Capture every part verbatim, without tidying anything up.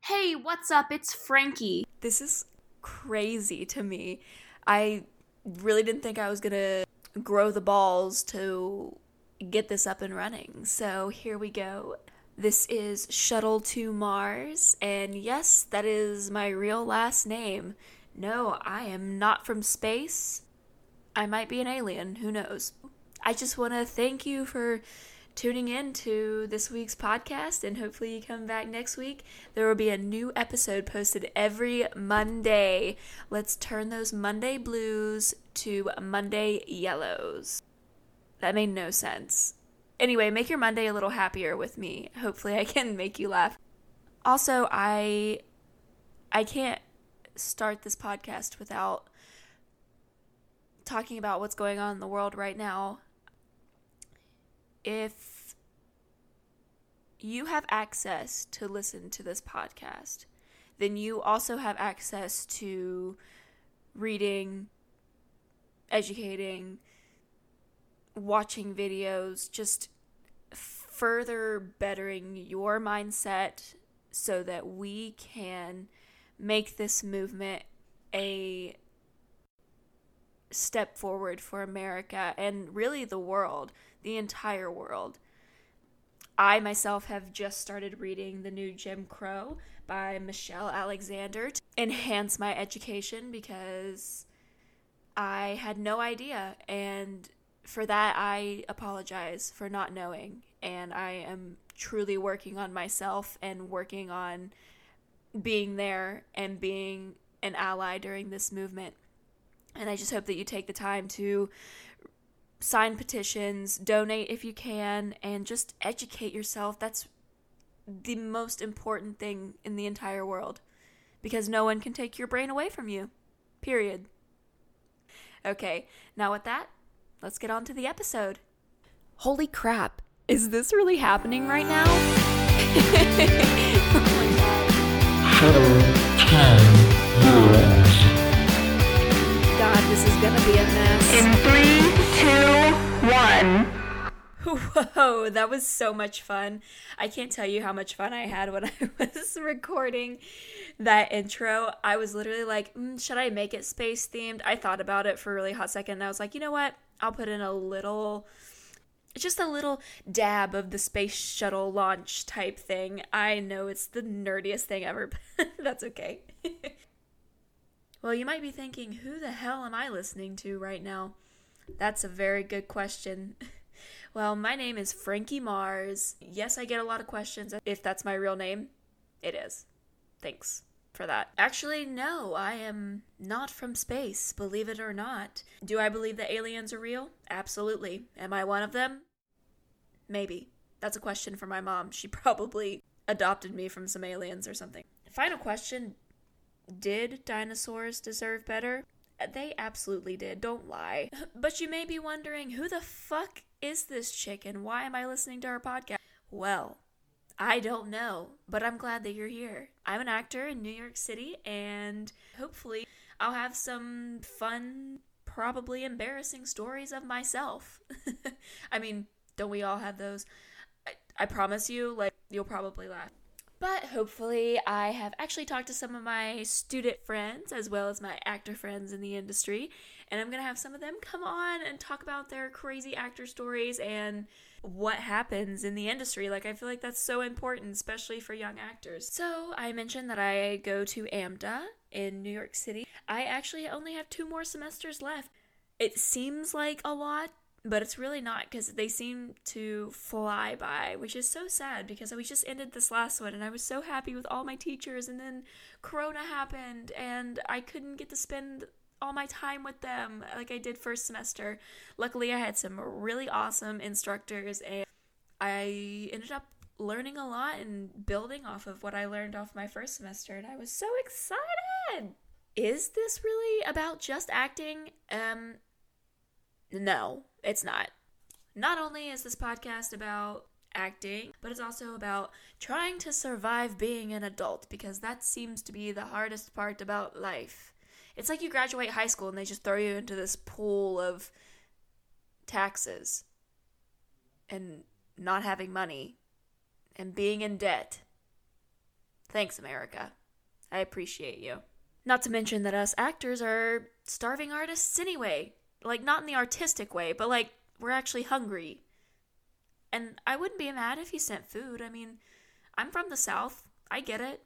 Hey, what's up? It's Frankie. This is crazy to me. I really didn't think I was gonna grow the balls to get this up and running. So here we go. This is Shuttle to Mars, and yes, that is my real last name. No, I am not from space. I might be an alien, who knows? I just want to thank you for tuning in to this week's podcast, and hopefully you come back next week. There will be a new episode posted every Monday. Let's turn those Monday blues to Monday yellows. That made no sense. Anyway, make your Monday a little happier with me. Hopefully I can make you laugh. Also, I I can't start this podcast without talking about what's going on in the world right now. If you have access to listen to this podcast, then you also have access to reading, educating, watching videos, just further bettering your mindset so that we can make this movement a step forward for America and really the world, the entire world. I myself have just started reading the new Jim Crow by Michelle Alexander to enhance my education because I had no idea, and for that I apologize for not knowing, and I am truly working on myself and working on being there and being an ally during this movement. And I just hope that you take the time to sign petitions, donate if you can, and just educate yourself. That's the most important thing in the entire world, because no one can take your brain away from you. Period. Okay, now with that, let's get on to the episode. Holy crap, is this really happening right now? Oh my god. Shuttle time U S. God, this is gonna be a mess. In three, two, one. Whoa, that was so much fun. I can't tell you how much fun I had when I was recording that intro. I was literally like, mm, should I make it space themed? I thought about it for a really hot second, and I was like, you know what? I'll put in a little, just a little dab of the space shuttle launch type thing. I know it's the nerdiest thing ever, but that's okay. Well, you might be thinking, who the hell am I listening to right now? That's a very good question. Well, my name is Frankie Mars. Yes, I get a lot of questions if that's my real name. It is. Thanks for that. Actually, no, I am not from space, believe it or not. Do I believe that aliens are real? Absolutely. Am I one of them? Maybe. That's a question for my mom. She probably adopted me from some aliens or something. Final question. Did dinosaurs deserve better? They absolutely did, don't lie. But you may be wondering, who the fuck is this chick and why am I listening to her podcast? Well, I don't know, but I'm glad that you're here. I'm an actor in New York City, and hopefully I'll have some fun, probably embarrassing stories of myself. I mean, don't we all have those? I, I promise you, like, you'll probably laugh. But hopefully I have actually talked to some of my student friends as well as my actor friends in the industry, and I'm going to have some of them come on and talk about their crazy actor stories and what happens in the industry. Like, I feel like that's so important, especially for young actors. So I mentioned that I go to AMDA in New York City. I actually only have two more semesters left. It seems like a lot, but it's really not, because they seem to fly by, which is so sad because we just ended this last one and I was so happy with all my teachers, and then Corona happened and I couldn't get to spend all my time with them like I did first semester. Luckily, I had some really awesome instructors and I ended up learning a lot and building off of what I learned off my first semester, and I was so excited. Is this really about just acting? Um, no. It's not. Not only is this podcast about acting, but it's also about trying to survive being an adult, because that seems to be the hardest part about life. It's like you graduate high school and they just throw you into this pool of taxes and not having money and being in debt Thanks, America. I appreciate you. Not to mention that us actors are starving artists anyway. Like, not in the artistic way, but like, we're actually hungry. And I wouldn't be mad if he sent food. I mean, I'm from the South. I get it.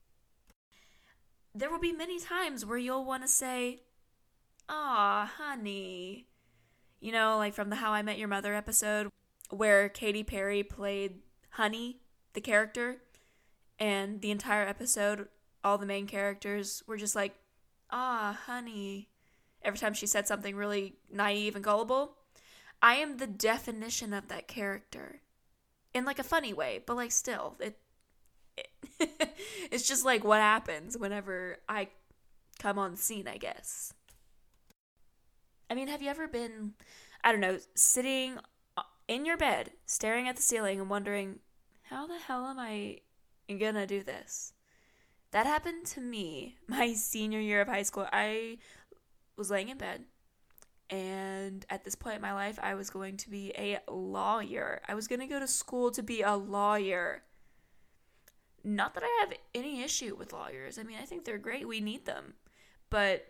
There will be many times where you'll want to say, "Aw, honey." You know, like from the How I Met Your Mother episode where Katy Perry played Honey, the character, and the entire episode, all the main characters were just like, "Ah, honey," every time she said something really naive and gullible. I am the definition of that character. In like a funny way, but like still, it, it it's just like what happens whenever I come on the scene, I guess. I mean, have you ever been, I don't know, sitting in your bed, staring at the ceiling and wondering, how the hell am I gonna do this? That happened to me my senior year of high school. I was laying in bed, and at this point in my life, I was going to be a lawyer. I was going to go to school to be a lawyer. Not that I have any issue with lawyers. I mean, I think they're great. We need them. But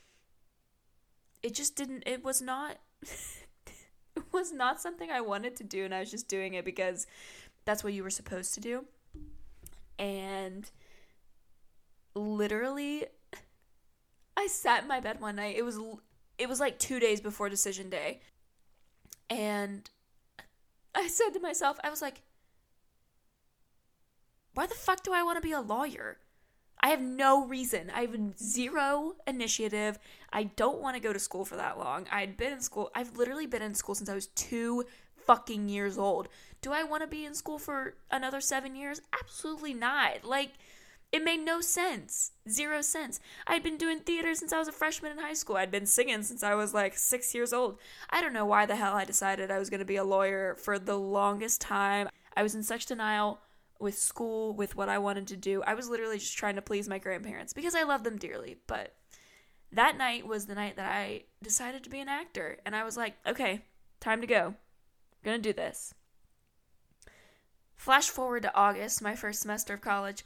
it just didn't, it was not, it was not something I wanted to do, and I was just doing it because that's what you were supposed to do. And literally, I sat in my bed one night. It was it was like two days before decision day. And I said to myself, I was like, why the fuck do I want to be a lawyer? I have no reason. I have zero initiative. I don't want to go to school for that long. I'd been in school. I've literally been in school since I was two fucking years old. Do I want to be in school for another seven years? Absolutely not. Like, it made no sense. Zero sense. I'd been doing theater since I was a freshman in high school. I'd been singing since I was like six years old. I don't know why the hell I decided I was going to be a lawyer for the longest time. I was in such denial with school, with what I wanted to do. I was literally just trying to please my grandparents because I love them dearly. But that night was the night that I decided to be an actor. And I was like, okay, time to go. I'm going to do this. Flash forward to August, my first semester of college.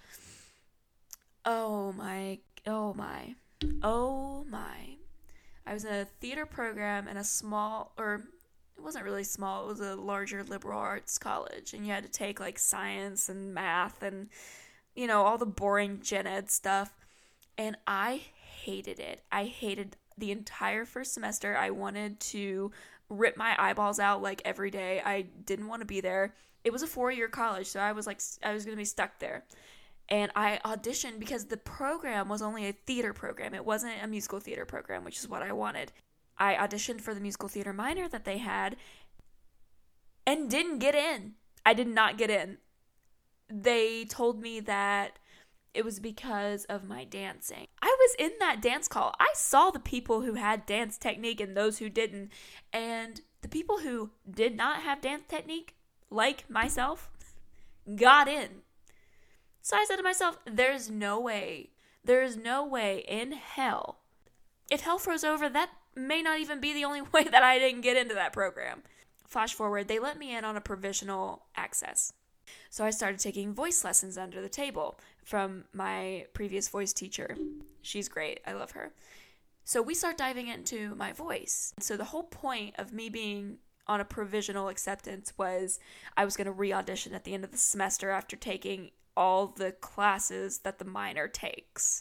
Oh my, oh my, oh my. I was in a theater program in a small, or it wasn't really small, it was a larger liberal arts college. And you had to take like science and math and, you know, all the boring gen ed stuff. And I hated it. I hated the entire first semester. I wanted to rip my eyeballs out like every day. I didn't want to be there. It was a four-year college, so I was like, I was going to be stuck there. And I auditioned because the program was only a theater program. It wasn't a musical theater program, which is what I wanted. I auditioned for the musical theater minor that they had and didn't get in. I did not get in. They told me that it was because of my dancing. I was in that dance call. I saw the people who had dance technique and those who didn't. And the people who did not have dance technique, like myself, got in. So I said to myself, there's no way, there's no way in hell. If hell froze over, that may not even be the only way that I didn't get into that program. Flash forward, they let me in on a provisional access. So I started taking voice lessons under the table from my previous voice teacher. She's great. I love her. So we start diving into my voice. So the whole point of me being on a provisional acceptance was I was going to re-audition at the end of the semester after taking all the classes that the minor takes.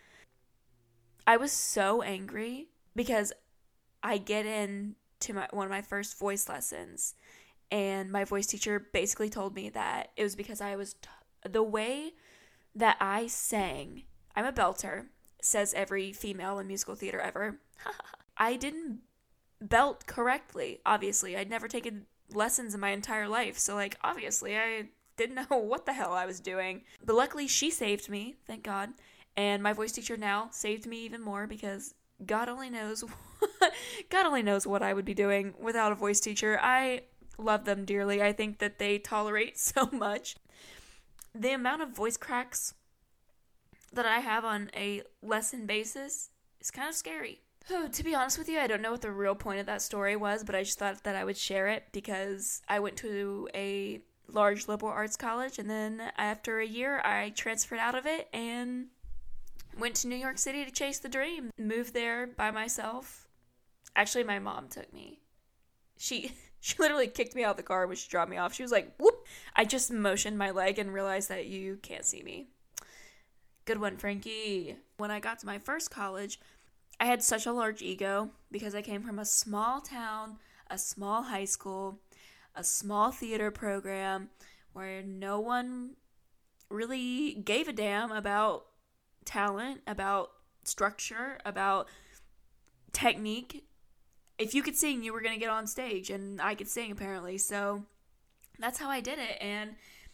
I was so angry because I get in to my one of my first voice lessons, and my voice teacher basically told me that it was because I was t- the way that I sang. I'm a belter, says every female in musical theater ever. I didn't belt correctly. Obviously, I'd never taken lessons in my entire life, so like obviously I didn't know what the hell I was doing. But luckily she saved me, thank God. And my voice teacher now saved me even more because God only knows God only knows what I would be doing without a voice teacher. I love them dearly. I think that they tolerate so much. The amount of voice cracks that I have on a lesson basis is kind of scary. Oh, to be honest with you, I don't know what the real point of that story was, but I just thought that I would share it because I went to a large liberal arts college, and then after a year I transferred out of it and went to New York City to chase the dream. Moved there by myself. Actually, my mom took me. She she literally kicked me out of the car when she dropped me off. She was like, whoop! I just motioned my leg and realized that you can't see me. Good one, Frankie. When I got to my first college, I had such a large ego because I came from a small town, a small high school, a small theater program where no one really gave a damn about talent, about structure, about technique. If you could sing, you were going to get on stage, and I could sing apparently. So that's how I did it. And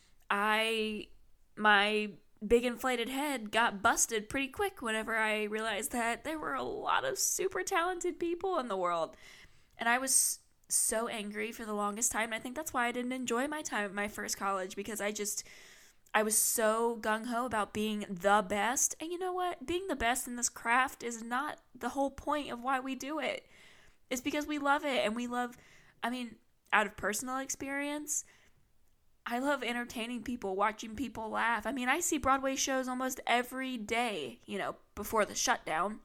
I, my big inflated head got busted pretty quick whenever I realized that there were a lot of super talented people in the world. And I was so angry for the longest time. And I think that's why I didn't enjoy my time at my first college, because I just, I was so gung-ho about being the best. And you know what? Being the best in this craft is not the whole point of why we do it. It's because we love it, and we love, I mean, out of personal experience, I love entertaining people, watching people laugh. I mean, I see Broadway shows almost every day, you know, before the shutdown.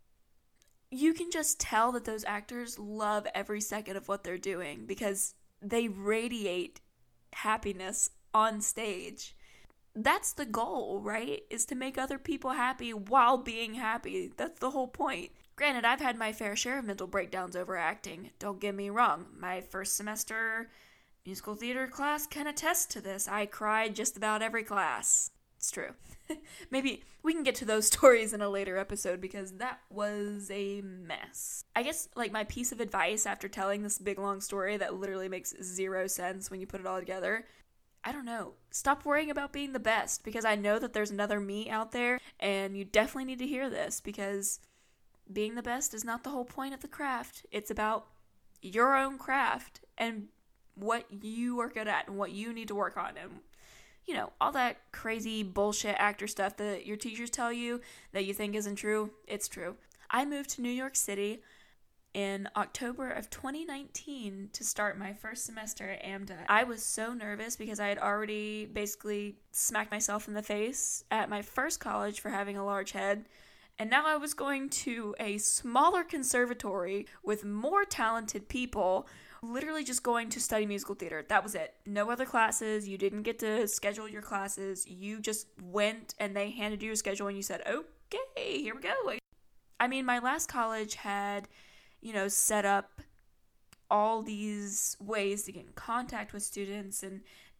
You can just tell that those actors love every second of what they're doing because they radiate happiness on stage. That's the goal, right? Is to make other people happy while being happy. That's the whole point. Granted, I've had my fair share of mental breakdowns over acting. Don't get me wrong. My first semester musical theater class can attest to this. I cried just about every class. It's true. Maybe we can get to those stories in a later episode because that was a mess. I guess, like, my piece of advice after telling this big long story that literally makes zero sense when you put it all together, I don't know. Stop worrying about being the best, because I know that there's another me out there, and you definitely need to hear this, because being the best is not the whole point of the craft. It's about your own craft and what you are good at and what you need to work on, and you know, all that crazy bullshit actor stuff that your teachers tell you that you think isn't true. It's true. I moved to New York City in October of twenty nineteen to start my first semester at AMDA. I was so nervous because I had already basically smacked myself in the face at my first college for having a large head. And now I was going to a smaller conservatory with more talented people, literally just going to study musical theater. That was it. No other classes. You didn't get to schedule your classes. You just went and they handed you a schedule and you said, okay, here we go. I mean, my last college had, you know, set up all these ways to get in contact with students and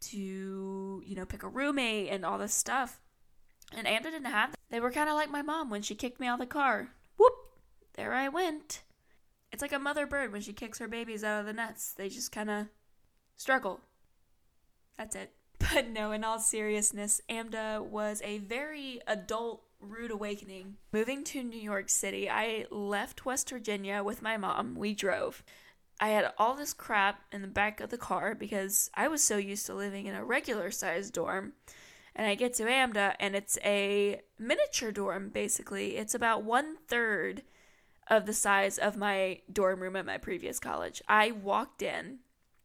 to, you know, pick a roommate and all this stuff. And AMDA didn't have that. They were kind of like my mom when she kicked me out of the car. Whoop! There I went. It's like a mother bird when she kicks her babies out of the nest. They just kind of struggle. That's it. But no, in all seriousness, AMDA was a very adult, rude awakening. Moving to New York City, I left West Virginia with my mom. We drove. I had all this crap in the back of the car because I was so used to living in a regular-sized dorm. And I get to AMDA, and it's a miniature dorm, basically. It's about one-third of the size of my dorm room at my previous college. I walked in,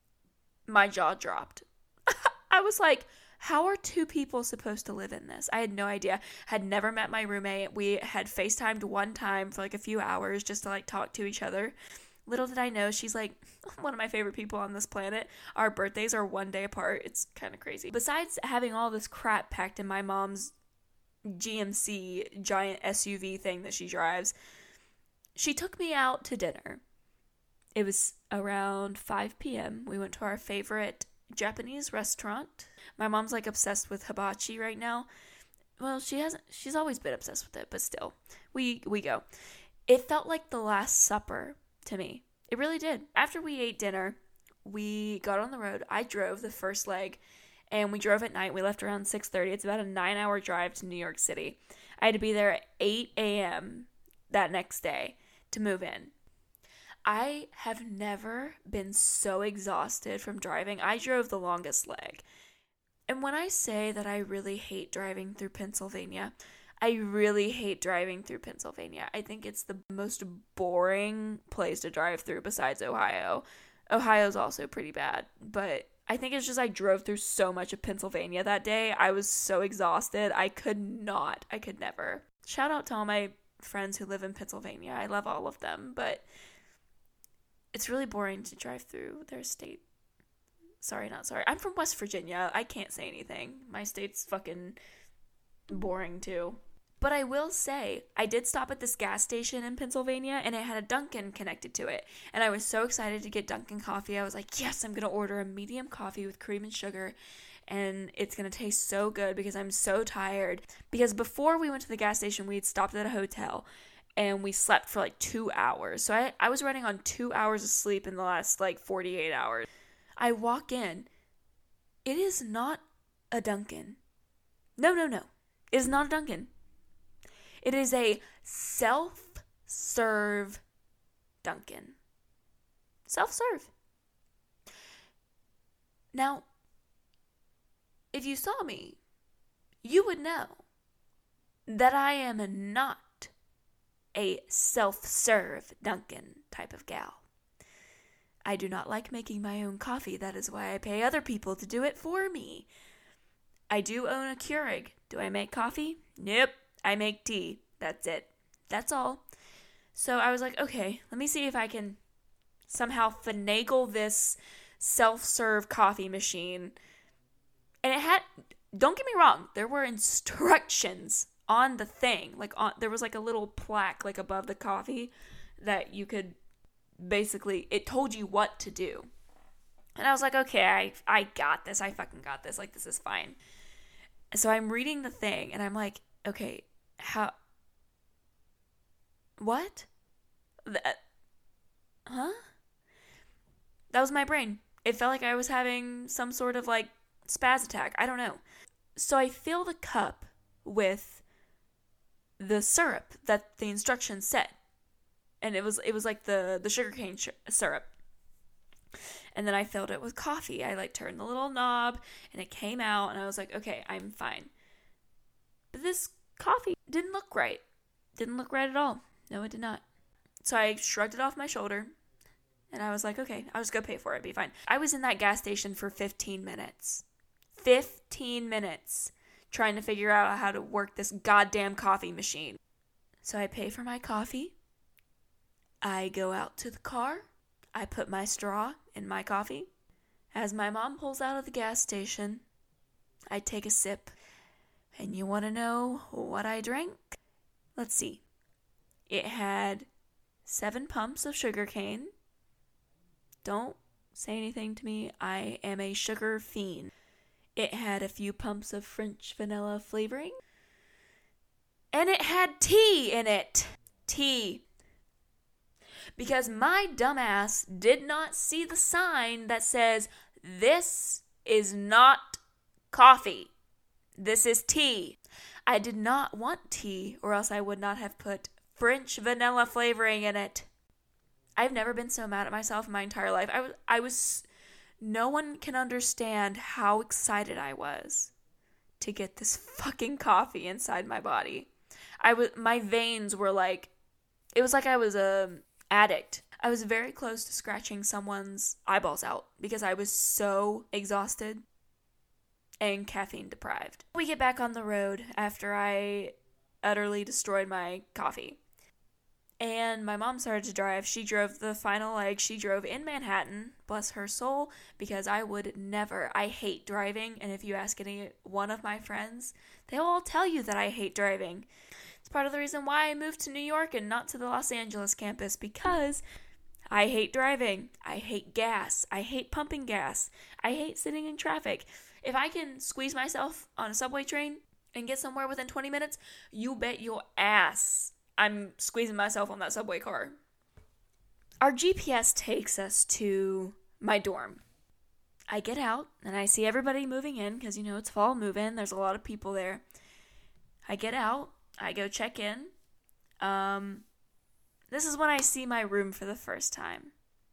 my jaw dropped. I was like, how are two people supposed to live in this? I had no idea. Had never met my roommate. We had FaceTimed one time for like a few hours just to like talk to each other. Little did I know, she's like one of my favorite people on this planet. Our birthdays are one day apart. It's kind of crazy. Besides having all this crap packed in my mom's G M C giant S U V thing that she drives, she took me out to dinner. It was around five p.m. We went to our favorite Japanese restaurant. My mom's like obsessed with hibachi right now. Well, she hasn't, she's always been obsessed with it, but still, we, we go. It felt like the Last Supper to me. It really did. After we ate dinner, we got on the road. I drove the first leg, and we drove at night. We left around six thirty. It's about a nine-hour drive to New York City. I had to be there at eight a.m. that next day to move in. I have never been so exhausted from driving. I drove the longest leg. And when I say that I really hate driving through Pennsylvania, I really hate driving through Pennsylvania. I think it's the most boring place to drive through besides Ohio. Ohio's also pretty bad, but I think it's just I drove through so much of Pennsylvania that day. I was so exhausted. I could not. I could never. Shout out to all my friends who live in Pennsylvania. I love all of them, but it's really boring to drive through their state. Sorry, not sorry. I'm from West Virginia. I can't say anything. My state's fucking boring too. But I will say, I did stop at this gas station in Pennsylvania, and it had a Dunkin' connected to it. And I was so excited to get Dunkin' coffee. I was like, yes, I'm going to order a medium coffee with cream and sugar. And it's going to taste so good because I'm so tired. Because before we went to the gas station, we had stopped at a hotel. And we slept for like two hours. So I, I was running on two hours of sleep in the last like forty-eight hours. I walk in. It is not a Dunkin'. No, no, no. It is not a Dunkin'. It is a self-serve Dunkin'. Self-serve. Now, if you saw me, you would know that I am not a self-serve Dunkin' type of gal. I do not like making my own coffee. That is why I pay other people to do it for me. I do own a Keurig. Do I make coffee? Nope. I make tea. That's it. That's all. So I was like, okay, let me see if I can somehow finagle this self-serve coffee machine. And it had, don't get me wrong, there were instructions on the thing. Like on, there was like a little plaque like above the coffee that you could basically, it told you what to do. And I was like, okay, I I got this. I fucking got this. Like, this is fine. So I'm reading the thing and I'm like, okay, how, what? That, huh? That was my brain. It felt like I was having some sort of like spaz attack. I don't know. So I fill the cup with the syrup that the instructions said. And it was it was like the, the sugarcane sh- syrup. And then I filled it with coffee. I like turned the little knob and it came out and I was like, okay, I'm fine. But this coffee didn't look right. Didn't look right at all. No, it did not. So I shrugged it off my shoulder and I was like, okay, I'll just go pay for it. Be fine. I was in that gas station for fifteen minutes. fifteen minutes trying to figure out how to work this goddamn coffee machine. So I pay for my coffee. I go out to the car. I put my straw in my coffee. As my mom pulls out of the gas station, I take a sip. And you want to know what I drank? Let's see. It had seven pumps of sugarcane. Don't say anything to me. I am a sugar fiend. It had a few pumps of French vanilla flavoring. And it had tea in it. Tea. Because my dumbass did not see the sign that says, this is not coffee. This is tea. I did not want tea, or else I would not have put French vanilla flavoring in it. I've never been so mad at myself in my entire life. I was, I was, no one can understand how excited I was to get this fucking coffee inside my body. I was, my veins were like, it was like I was a addict. I was very close to scratching someone's eyeballs out because I was so exhausted and caffeine deprived. We get back on the road after I utterly destroyed my coffee. And my mom started to drive. She drove the final leg. She drove in Manhattan, bless her soul, because I would never. I hate driving, and if you ask any one of my friends, they'll all tell you that I hate driving. It's part of the reason why I moved to New York and not to the Los Angeles campus, because I hate driving. I hate gas. I hate pumping gas. I hate sitting in traffic. If I can squeeze myself on a subway train and get somewhere within twenty minutes, you bet your ass I'm squeezing myself on that subway car. Our G P S takes us to my dorm. I get out and I see everybody moving in because, you know, it's fall move-in. There's a lot of people there. I get out. I go check in. Um, this is when I see my room for the first time.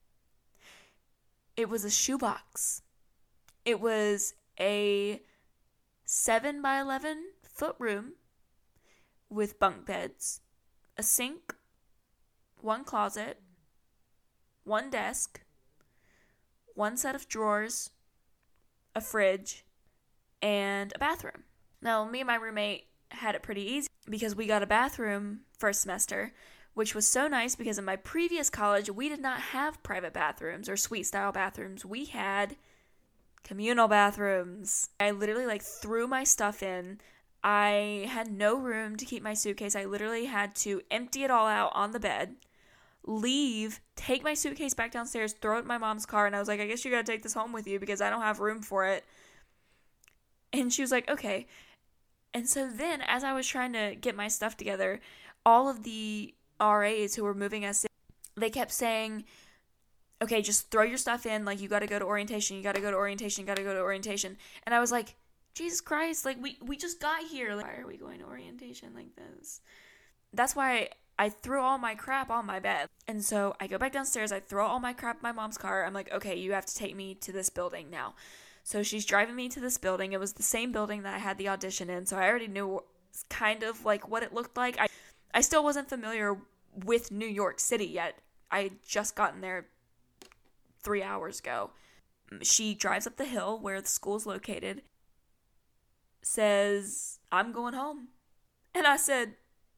It was a shoebox. It was a seven by eleven foot room with bunk beds, a sink, one closet, one desk, one set of drawers, a fridge, and a bathroom. Now, me and my roommate had it pretty easy because we got a bathroom first semester, which was so nice because in my previous college, we did not have private bathrooms or suite style bathrooms. We had communal bathrooms. I literally like threw my stuff in. I had no room to keep my suitcase. I literally had to empty it all out on the bed, leave, take my suitcase back downstairs, throw it in my mom's car, and I was like, I guess you gotta take this home with you because I don't have room for it. And she was like, okay. And so then, as I was trying to get my stuff together, all of the R As who were moving us in, they kept saying, okay, just throw your stuff in, like, you gotta go to orientation, you gotta go to orientation, you gotta go to orientation. And I was like, Jesus Christ, like, we, we just got here. Like, why are we going to orientation like this? That's why I threw all my crap on my bed. And so I go back downstairs, I throw all my crap in my mom's car. I'm like, okay, you have to take me to this building now. So she's driving me to this building. It was the same building that I had the audition in, so I already knew kind of, like, what it looked like. I, I still wasn't familiar with New York City yet. I had just gotten there three hours ago. She drives up the hill where the school's located, says, I'm going home. And I said,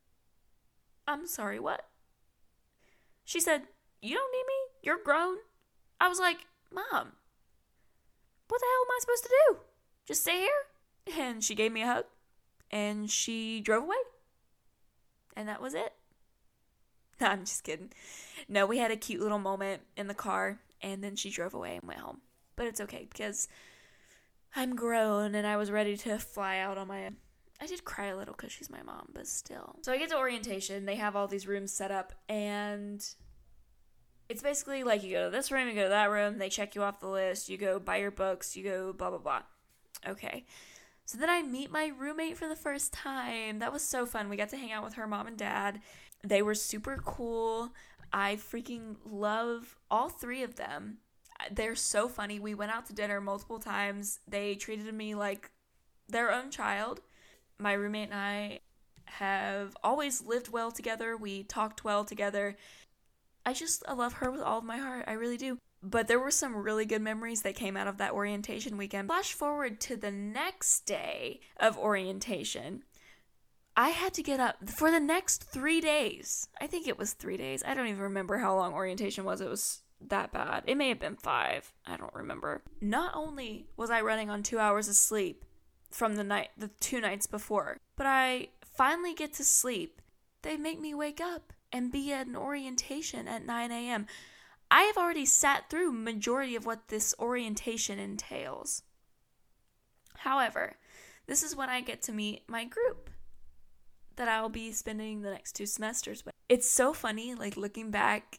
I'm sorry, what? She said, you don't need me? You're grown. I was like, Mom, what the hell am I supposed to do? Just stay here? And she gave me a hug, and she drove away. And that was it. No, I'm just kidding. No, we had a cute little moment in the car, and then she drove away and went home. But it's okay, because I'm grown, and I was ready to fly out on my own. I did cry a little because she's my mom, but still. So I get to orientation. They have all these rooms set up, and it's basically like you go to this room, you go to that room, they check you off the list, you go buy your books, you go blah, blah, blah. Okay. So then I meet my roommate for the first time. That was so fun. We got to hang out with her mom and dad. They were super cool. I freaking love all three of them. They're so funny. We went out to dinner multiple times. They treated me like their own child. My roommate and I have always lived well together. We talked well together. I just I love her with all of my heart. I really do. But there were some really good memories that came out of that orientation weekend. Flash forward to the next day of orientation. I had to get up for the next three days. I think it was three days. I don't even remember how long orientation was. It was that bad. It may have been five. I don't remember. Not only was I running on two hours of sleep from the night, the two nights before, but I finally get to sleep. They make me wake up and be at an orientation at nine a.m. I have already sat through majority of what this orientation entails. However, this is when I get to meet my group that I'll be spending the next two semesters with. It's so funny, like, looking back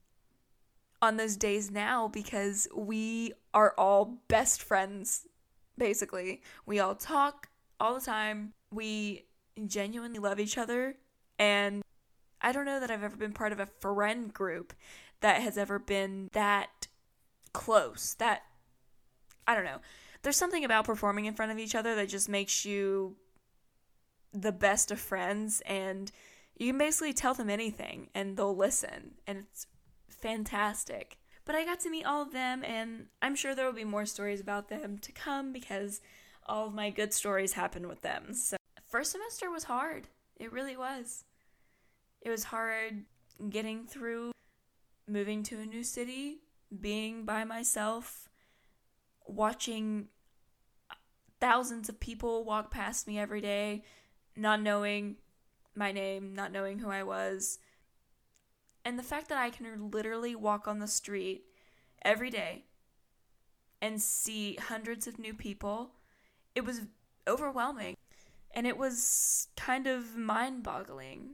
on those days now, because we are all best friends, basically. We all talk all the time. We genuinely love each other, and I don't know that I've ever been part of a friend group that has ever been that close. That, I don't know. There's something about performing in front of each other that just makes you the best of friends, and you can basically tell them anything and they'll listen, and it's fantastic. But I got to meet all of them, and I'm sure there will be more stories about them to come because all of my good stories happened with them. So first semester was hard. It really was. It was hard getting through moving to a new city, being by myself, watching thousands of people walk past me every day, not knowing my name, not knowing who I was. And the fact that I can literally walk on the street every day and see hundreds of new people, it was overwhelming. And it was kind of mind-boggling,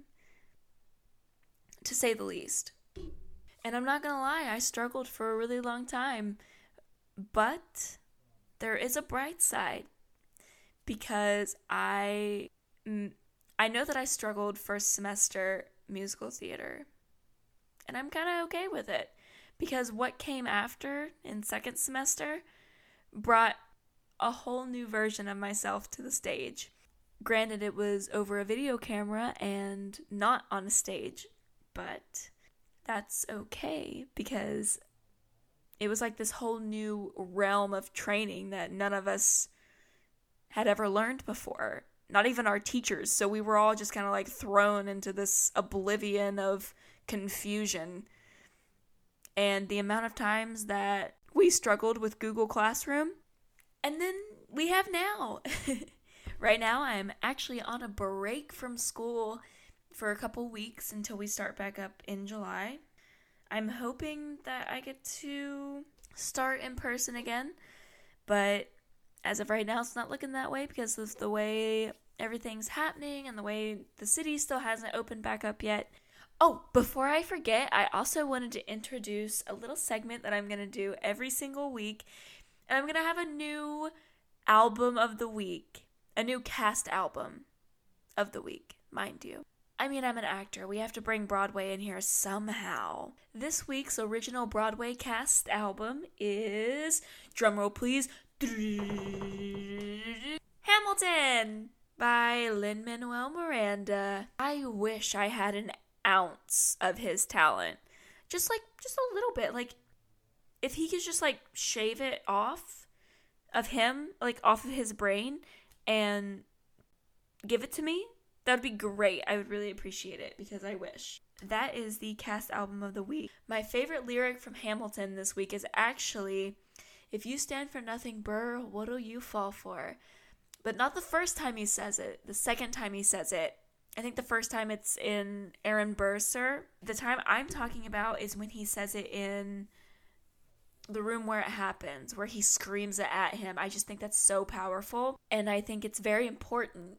to say the least. And I'm not gonna lie, I struggled for a really long time. But there is a bright side, because I, I know that I struggled first semester musical theater. And I'm kind of okay with it, because what came after in second semester brought a whole new version of myself to the stage. Granted, it was over a video camera and not on a stage, but that's okay, because it was like this whole new realm of training that none of us had ever learned before. Not even our teachers. So we were all just kind of like thrown into this oblivion of confusion. And the amount of times that we struggled with Google Classroom. And then we have now. Right now, I'm actually on a break from school for a couple weeks until we start back up in July. I'm hoping that I get to start in person again, but as of right now, it's not looking that way because of the way everything's happening and the way the city still hasn't opened back up yet. Oh, before I forget, I also wanted to introduce a little segment that I'm going to do every single week, and I'm going to have a new album of the week, a new cast album of the week, mind you. I mean, I'm an actor. We have to bring Broadway in here somehow. This week's original Broadway cast album is, drumroll please, Hamilton by Lin-Manuel Miranda. I wish I had an ounce of his talent. Just like, just a little bit. Like, if he could just like shave it off of him, like off of his brain and give it to me, that would be great. I would really appreciate it because I wish. That is the cast album of the week. My favorite lyric from Hamilton this week is actually, if you stand for nothing, Burr, what'll you fall for? But not the first time he says it. The second time he says it. I think the first time it's in Aaron Burr, Sir. The time I'm talking about is when he says it in The Room Where It Happens, where he screams it at him. I just think that's so powerful. And I think it's very important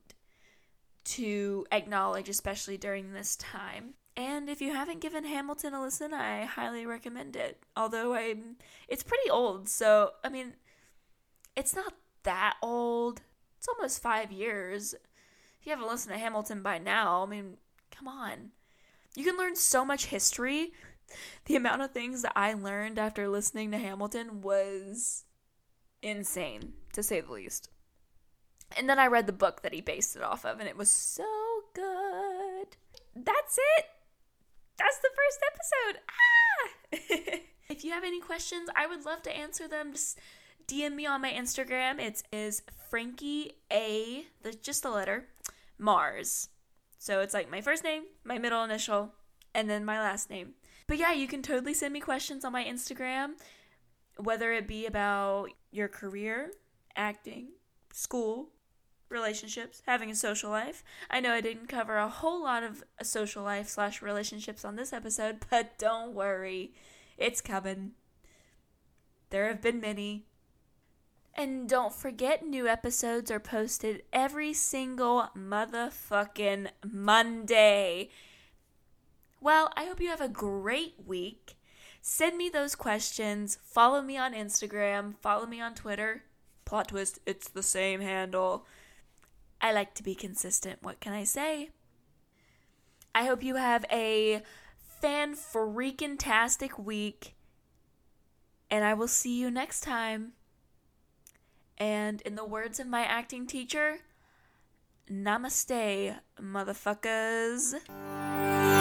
to acknowledge, especially during this time. And if you haven't given Hamilton a listen, I highly recommend it. Although I'm, it's pretty old, so, I mean, it's not that old. It's almost five years. If you haven't listened to Hamilton by now, I mean, come on. You can learn so much history. The amount of things that I learned after listening to Hamilton was insane, to say the least. And then I read the book that he based it off of, and it was so good. That's it. That's the first episode. Ah! If you have any questions, I would love to answer them. Just D M me on my Instagram. It is Frankie A, the, just the letter, Mars. So it's like my first name, my middle initial, and then my last name. But yeah, you can totally send me questions on my Instagram, whether it be about your career, acting, school, relationships, having a social life. I know I didn't cover a whole lot of a social life slash relationships on this episode, but don't worry, it's coming. There have been many. And don't forget, new episodes are posted every single motherfucking Monday. Well, I hope you have a great week. Send me those questions. Follow me on Instagram. Follow me on Twitter. Plot twist, it's the same handle. I like to be consistent. What can I say? I hope you have a fan-freaking-tastic week. And I will see you next time. And in the words of my acting teacher, namaste, motherfuckers.